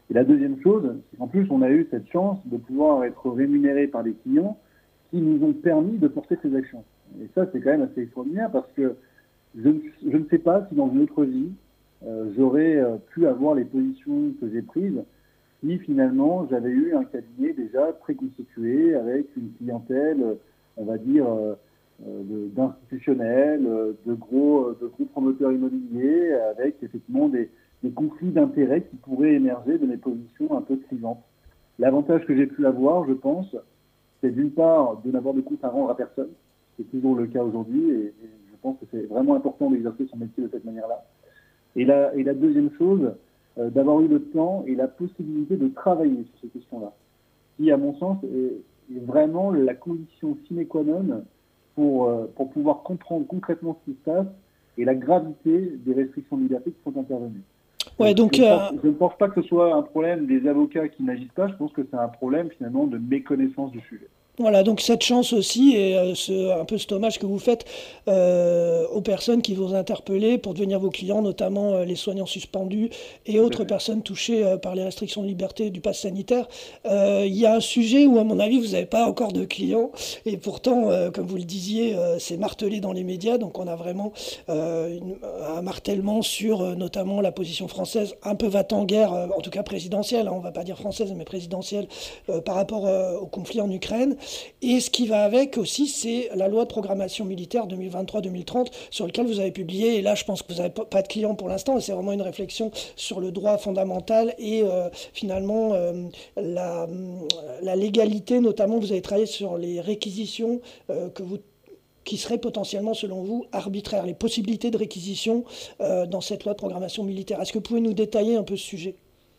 Et la deuxième chose, c'est qu'en plus, on a eu cette chance de pouvoir être rémunéré par des clients qui nous ont permis de porter ces actions. Et ça, c'est quand même assez extraordinaire parce que je ne, je ne sais pas si dans une autre vie, euh, j'aurais euh, pu avoir les positions que j'ai prises si finalement j'avais eu un cabinet déjà préconstitué avec une clientèle, on va dire, euh, de, d'institutionnels, de gros, de gros promoteurs immobiliers, avec effectivement des, des conflits d'intérêts qui pourraient émerger de mes positions un peu clivantes. L'avantage que j'ai pu avoir, je pense, c'est d'une part de n'avoir de compte à rendre à personne, c'est toujours le cas aujourd'hui, et, et je pense que c'est vraiment important d'exercer son métier de cette manière-là. Et la, et la deuxième chose, euh, d'avoir eu le temps et la possibilité de travailler sur ces questions-là, qui, à mon sens, est, est vraiment la condition sine qua non pour, euh, pour pouvoir comprendre concrètement ce qui se passe et la gravité des restrictions de liberté qui sont intervenues. Ouais, donc, je, ne euh... pense, je ne pense pas que ce soit un problème des avocats qui n'agissent pas, je pense que c'est un problème finalement de méconnaissance du sujet. Voilà, donc cette chance aussi et euh, ce, un peu cet hommage que vous faites euh, aux personnes qui vous interpellent pour devenir vos clients, notamment euh, les soignants suspendus et autres personnes touchées euh, par les restrictions de liberté du pass sanitaire. Euh, Il y a un sujet où, à mon avis, vous n'avez pas encore de clients et pourtant, euh, comme vous le disiez, euh, c'est martelé dans les médias. Donc on a vraiment euh, une, un martèlement sur euh, notamment la position française, un peu va-t-en-guerre, euh, en tout cas présidentielle, hein, on ne va pas dire française, mais présidentielle, euh, par rapport euh, au conflit en Ukraine. Et ce qui va avec aussi, c'est la loi de programmation militaire deux mille vingt-trois deux mille trente sur laquelle vous avez publié, et là je pense que vous n'avez pas de clients pour l'instant, et c'est vraiment une réflexion sur le droit fondamental et euh, finalement euh, la, la légalité, notamment vous avez travaillé sur les réquisitions euh, que vous qui seraient potentiellement, selon vous, arbitraires, les possibilités de réquisition euh, dans cette loi de programmation militaire. Est-ce que vous pouvez nous détailler un peu ce sujet ?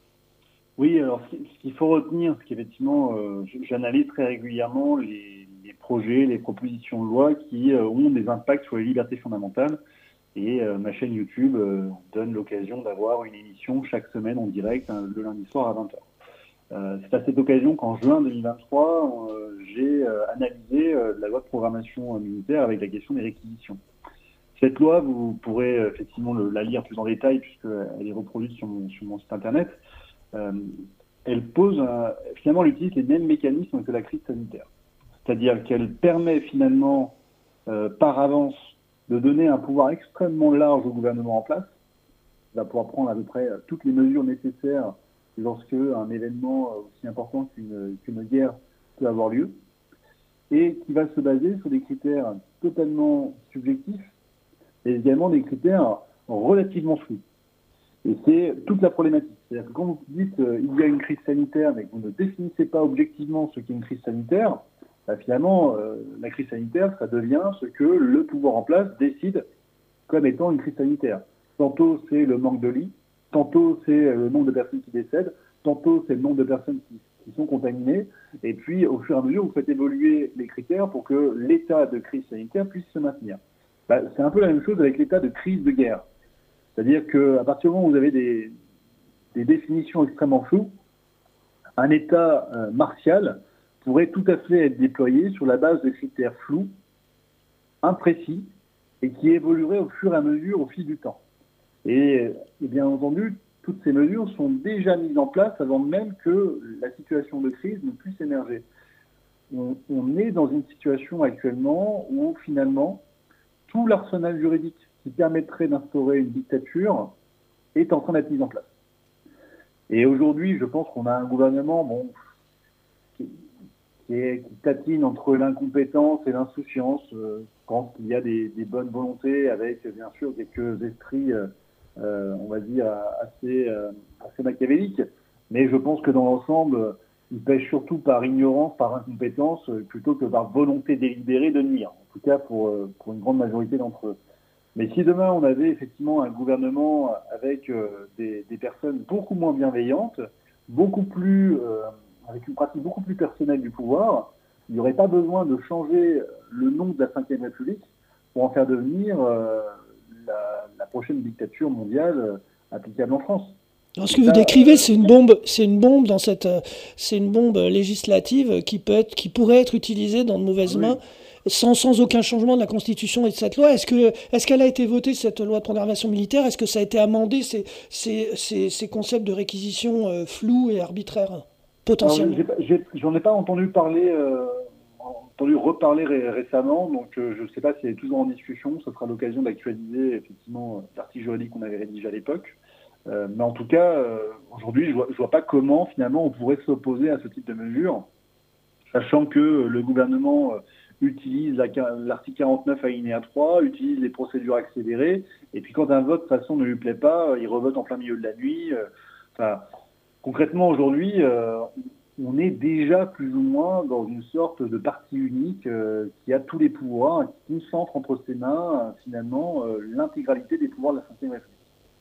Oui, alors ce qu'il faut retenir, c'est qu'effectivement, euh, j'analyse très régulièrement les, les projets, les propositions de loi qui euh, ont des impacts sur les libertés fondamentales. Et euh, ma chaîne YouTube euh, donne l'occasion d'avoir une émission chaque semaine en direct, hein, le lundi soir à vingt heures. Euh, c'est à cette occasion qu'en juin deux mille vingt-trois, euh, j'ai euh, analysé euh, la loi de programmation euh, militaire avec la question des réquisitions. Cette loi, vous pourrez euh, effectivement le, la lire plus en détail puisqu'elle est reproduite sur mon, sur mon site internet. Euh, elle pose, un, finalement, elle utilise les mêmes mécanismes que la crise sanitaire. C'est-à-dire qu'elle permet finalement, euh, par avance, de donner un pouvoir extrêmement large au gouvernement en place. Il va pouvoir prendre à peu près toutes les mesures nécessaires lorsque un événement aussi important qu'une, qu'une guerre peut avoir lieu, et qui va se baser sur des critères totalement subjectifs et également des critères relativement flous. Et c'est toute la problématique. C'est-à-dire que quand vous dites euh, il y a une crise sanitaire, mais que vous ne définissez pas objectivement ce qu'est une crise sanitaire, bah, finalement, euh, la crise sanitaire, ça devient ce que le pouvoir en place décide comme étant une crise sanitaire. Tantôt, c'est le manque de lits, tantôt, c'est le nombre de personnes qui décèdent, tantôt, c'est le nombre de personnes qui, qui sont contaminées, et puis, au fur et à mesure, vous faites évoluer les critères pour que l'état de crise sanitaire puisse se maintenir. Bah, c'est un peu la même chose avec l'état de crise de guerre. C'est-à-dire qu'à partir du moment où vous avez des, des définitions extrêmement floues, un État euh, martial pourrait tout à fait être déployé sur la base de critères flous, imprécis, et qui évolueraient au fur et à mesure au fil du temps. Et, et bien entendu, toutes ces mesures sont déjà mises en place avant même que la situation de crise ne puisse émerger. On, on est dans une situation actuellement où finalement, tout l'arsenal juridique qui permettrait d'instaurer une dictature est en train d'être mis en place. Et aujourd'hui, je pense qu'on a un gouvernement bon, qui, qui, est, qui tatine entre l'incompétence et l'insouciance. Euh, je pense qu'il y a des, des bonnes volontés avec, bien sûr, quelques esprits, euh, on va dire, assez, euh, assez machiavéliques. Mais je pense que dans l'ensemble, ils pêchent surtout par ignorance, par incompétence, plutôt que par volonté délibérée de nuire. En tout cas, pour, pour une grande majorité d'entre eux. Mais si demain on avait effectivement un gouvernement avec euh, des, des personnes beaucoup moins bienveillantes, beaucoup plus, euh, avec une pratique beaucoup plus personnelle du pouvoir, il n'y aurait pas besoin de changer le nom de la cinquième République pour en faire devenir euh, la, la prochaine dictature mondiale euh, applicable en France. Alors, ce que vous décrivez, c'est une bombe, c'est une bombe dans cette, c'est une bombe législative qui peut être, qui pourrait être utilisée dans de mauvaises oui. mains. sans, sans aucun changement de la Constitution et de cette loi. Est-ce que, est-ce qu'elle a été votée, cette loi de programmation militaire? Est-ce que ça a été amendé, ces, ces, ces, ces concepts de réquisition euh, flous et arbitraires, potentiellement? Alors, j'ai, j'ai, j'en ai pas entendu parler, euh, entendu reparler ré- récemment, donc euh, je ne sais pas si elle est toujours en discussion. Ce sera l'occasion d'actualiser effectivement l'article juridique qu'on avait rédigé à l'époque. Euh, mais en tout cas, euh, aujourd'hui, je vois, je vois pas comment finalement on pourrait s'opposer à ce type de mesure, sachant que le gouvernement euh, utilise la, l'article quarante-neuf alinéa trois, utilise les procédures accélérées, et puis quand un vote de toute façon ne lui plaît pas, il revote en plein milieu de la nuit. Euh, enfin, concrètement, aujourd'hui, euh, on est déjà plus ou moins dans une sorte de parti unique euh, qui a tous les pouvoirs, qui concentre entre ses mains euh, finalement euh, l'intégralité des pouvoirs de la cinquième République.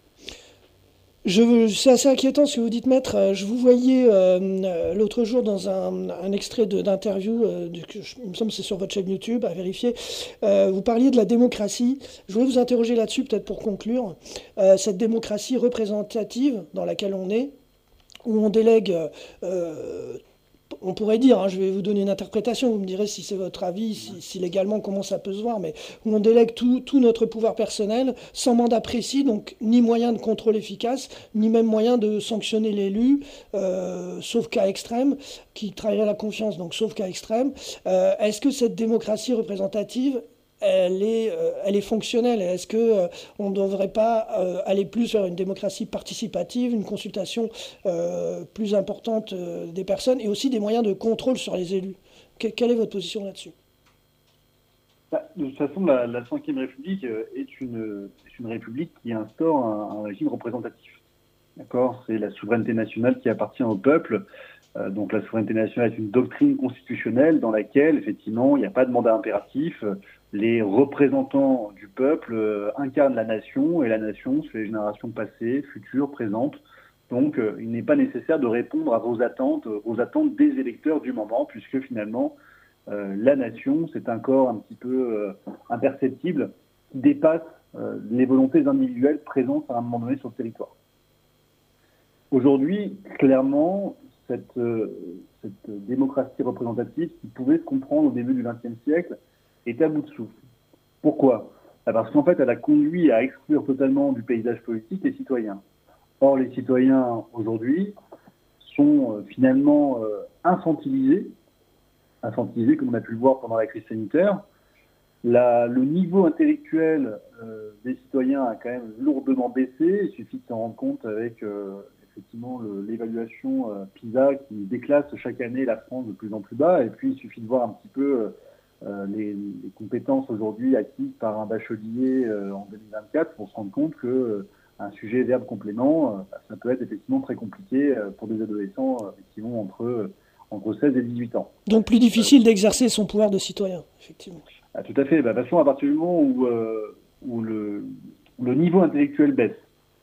Je, c'est assez inquiétant ce que vous dites, maître. Je vous voyais euh, l'autre jour dans un, un extrait de, d'interview, euh, de, je, il me semble que c'est sur votre chaîne YouTube, à vérifier. Euh, vous parliez de la démocratie. Je voulais vous interroger là-dessus, peut-être pour conclure. Euh, cette démocratie représentative dans laquelle on est, où on délègue, euh, on pourrait dire, hein, je vais vous donner une interprétation, vous me direz si c'est votre avis, si, si légalement comment ça peut se voir, mais où on délègue tout, tout notre pouvoir personnel sans mandat précis, donc ni moyen de contrôle efficace, ni même moyen de sanctionner l'élu, euh, sauf cas extrême, qui trahirait la confiance, donc sauf cas extrême. Euh, est-ce que cette démocratie représentative, elle est, euh, elle est fonctionnelle? Est-ce qu'on euh, ne devrait pas euh, aller plus vers une démocratie participative, une consultation euh, plus importante euh, des personnes et aussi des moyens de contrôle sur les élus? Que, quelle est votre position là-dessus? Bah, de toute façon, la, la cinquième République est une, est une république qui instaure un, un régime représentatif. D'accord ? C'est la souveraineté nationale qui appartient au peuple. Euh, donc la souveraineté nationale est une doctrine constitutionnelle dans laquelle, effectivement, il n'y a pas de mandat impératif. Les représentants du peuple euh, incarnent la nation, et la nation, c'est les générations passées, futures, présentes. Donc, euh, il n'est pas nécessaire de répondre à vos attentes, aux attentes des électeurs du moment, puisque finalement, euh, la nation, c'est un corps un petit peu euh, imperceptible qui dépasse euh, les volontés individuelles présentes à un moment donné sur le territoire. Aujourd'hui, clairement, cette, euh, cette démocratie représentative qui pouvait se comprendre au début du vingtième siècle est à bout de souffle. Pourquoi ? Parce qu'en fait, elle a conduit à exclure totalement du paysage politique les citoyens. Or, les citoyens, aujourd'hui, sont euh, finalement euh, infantilisés, infantilisés, comme on a pu le voir pendant la crise sanitaire. La, le niveau intellectuel euh, des citoyens a quand même lourdement baissé. Il suffit de s'en rendre compte avec euh, effectivement le, l'évaluation euh, PISA qui déclasse chaque année la France de plus en plus bas. Et puis, il suffit de voir un petit peu... Euh, Euh, les, les compétences aujourd'hui acquises par un bachelier euh, en deux mille vingt-quatre pour se rendre compte que euh, un sujet verbe complément, euh, ça peut être effectivement très compliqué euh, pour des adolescents euh, qui vont entre, euh, entre seize et dix-huit ans. Donc plus difficile euh, d'exercer son pouvoir de citoyen, effectivement. Ah, tout à fait. Bah, de toute façon, à partir du moment où, euh, où, le, où le niveau intellectuel baisse,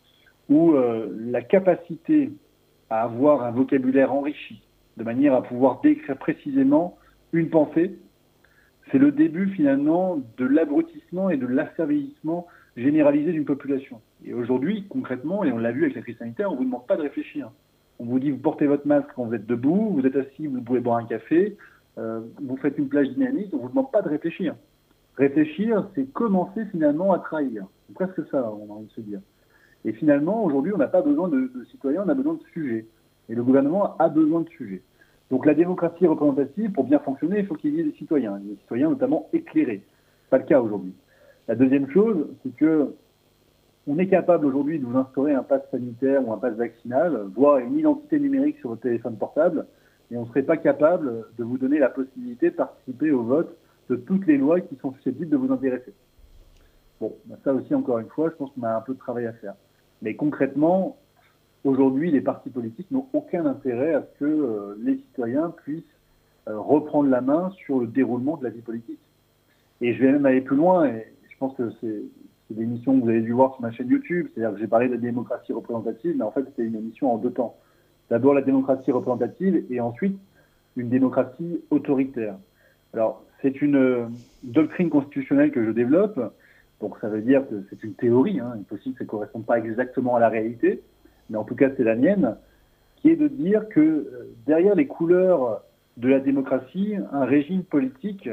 où euh, la capacité à avoir un vocabulaire enrichi, de manière à pouvoir décrire précisément une pensée, c'est le début finalement de l'abrutissement et de l'asservissement généralisé d'une population. Et aujourd'hui, concrètement, et on l'a vu avec la crise sanitaire, on ne vous demande pas de réfléchir. On vous dit, vous portez votre masque quand vous êtes debout, vous êtes assis, vous pouvez boire un café, euh, vous faites une plage dynamique, on ne vous demande pas de réfléchir. Réfléchir, c'est commencer finalement à trahir. C'est presque ça, on a envie de se dire. Et finalement, aujourd'hui, on n'a pas besoin de, de citoyens, on a besoin de sujets. Et le gouvernement a besoin de sujets. Donc la démocratie représentative, pour bien fonctionner, il faut qu'il y ait des citoyens, des citoyens notamment éclairés. C'est pas le cas aujourd'hui. La deuxième chose, c'est que on est capable aujourd'hui de vous instaurer un pass sanitaire ou un pass vaccinal, voire une identité numérique sur votre téléphone portable, et on ne serait pas capable de vous donner la possibilité de participer au vote de toutes les lois qui sont susceptibles de vous intéresser. Bon, ça aussi, encore une fois, je pense qu'on a un peu de travail à faire. Mais concrètement, aujourd'hui, les partis politiques n'ont aucun intérêt à ce que euh, les citoyens puissent euh, reprendre la main sur le déroulement de la vie politique. Et je vais même aller plus loin, et je pense que c'est, c'est des émissions que vous avez dû voir sur ma chaîne YouTube, c'est-à-dire que j'ai parlé de la démocratie représentative, mais en fait c'était une émission en deux temps. D'abord la démocratie représentative, et ensuite une démocratie autoritaire. Alors, c'est une euh, doctrine constitutionnelle que je développe, donc ça veut dire que c'est une théorie, hein, il est possible que ça ne corresponde pas exactement à la réalité, mais en tout cas c'est la mienne, qui est de dire que euh, derrière les couleurs de la démocratie, un régime politique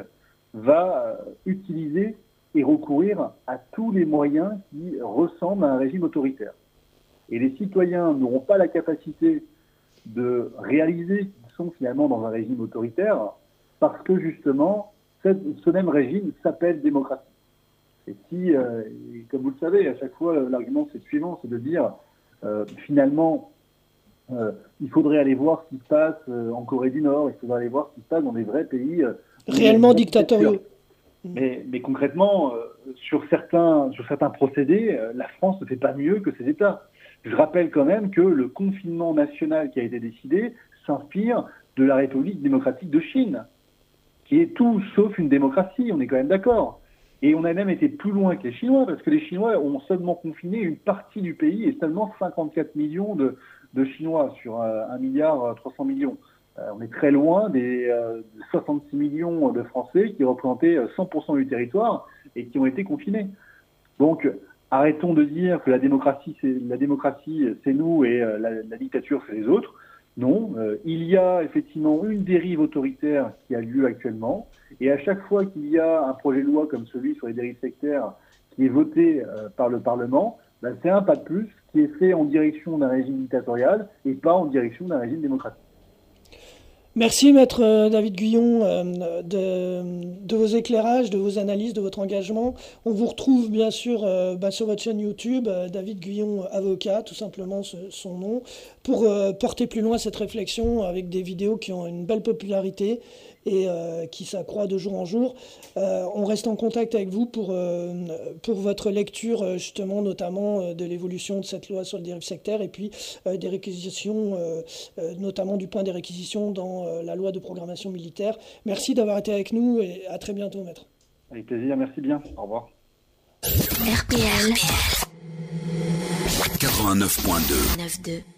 va utiliser et recourir à tous les moyens qui ressemblent à un régime autoritaire. Et les citoyens n'auront pas la capacité de réaliser qu'ils sont finalement dans un régime autoritaire parce que justement, ce même régime s'appelle démocratie. Et si, euh, et comme vous le savez, à chaque fois, l'argument c'est le suivant, c'est de dire euh, finalement, euh, il faudrait aller voir ce qui se passe euh, en Corée du Nord, il faudrait aller voir ce qui se passe dans des vrais pays euh, réellement dictatoriaux. Mais, mais concrètement, euh, sur certains, sur certains procédés, euh, la France ne fait pas mieux que ces États. Je rappelle quand même que le confinement national qui a été décidé s'inspire de la République démocratique de Chine, qui est tout sauf une démocratie, on est quand même d'accord. Et on a même été plus loin que les Chinois, parce que les Chinois ont seulement confiné une partie du pays et seulement cinquante-quatre millions de, de Chinois sur euh, un milliard trois cents millions. Euh, on est très loin des euh, soixante-six millions de Français qui représentaient cent pour cent du territoire et qui ont été confinés. Donc, arrêtons de dire que la démocratie, c'est, la démocratie, c'est nous et euh, la, la dictature, c'est les autres. Non, euh, il y a effectivement une dérive autoritaire qui a lieu actuellement. Et à chaque fois qu'il y a un projet de loi comme celui sur les dérives sectaires qui est voté euh, par le Parlement, ben, c'est un pas de plus qui est fait en direction d'un régime dictatorial et pas en direction d'un régime démocratique. Merci Maître David Guyon euh, de, de vos éclairages, de vos analyses, de votre engagement. On vous retrouve bien sûr euh, bah, sur votre chaîne YouTube, euh, David Guyon avocat, tout simplement ce, son nom, pour euh, porter plus loin cette réflexion avec des vidéos qui ont une belle popularité et euh, qui s'accroît de jour en jour. Euh, on reste en contact avec vous pour, euh, pour votre lecture justement notamment euh, de l'évolution de cette loi sur le dérive sectaire et puis euh, des réquisitions, euh, euh, notamment du point des réquisitions dans euh, la loi de programmation militaire. Merci d'avoir été avec nous et à très bientôt, Maître. Avec plaisir, merci bien. Au revoir. R P L quatre-vingt-neuf point deux. neuf deux.